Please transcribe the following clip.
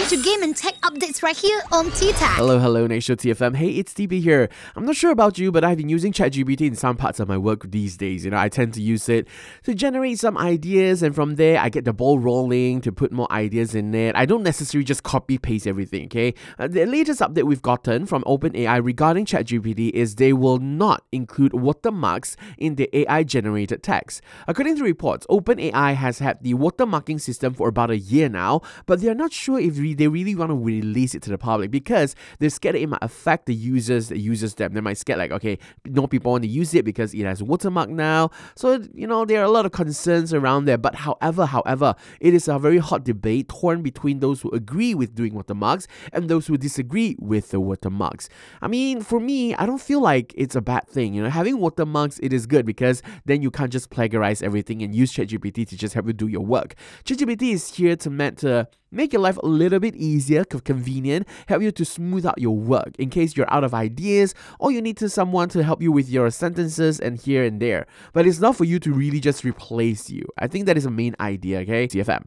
to game and tech updates right here on T-Tech. Hello, Nation TFM. Hey, it's TB here. I'm not sure about you, but I've been using ChatGPT in some parts of my work these days. I tend to use it to generate some ideas, and from there, I get the ball rolling to put more ideas in it. I don't necessarily just copy-paste everything, okay? The latest update we've gotten from OpenAI regarding ChatGPT is they will not include watermarks in the AI-generated text. According to reports, OpenAI has had the watermarking system for about a year now, but they're not sure if they really want to release it to the public because they're scared that it might affect the users that uses them. They might scared like, okay, no people want to use it because it has watermark now. So, there are a lot of concerns around there. But however, it is a very hot debate torn between those who agree with doing watermarks and those who disagree with the watermarks. I mean, for me, I don't feel like it's a bad thing. Having watermarks, it is good because then you can't just plagiarize everything and use ChatGPT to just help you do your work. ChatGPT is here to make your life a little bit easier, convenient, help you to smooth out your work in case you're out of ideas or you need someone to help you with your sentences and here and there. But it's not for you to really just replace you. I think that is the main idea, okay? TFM.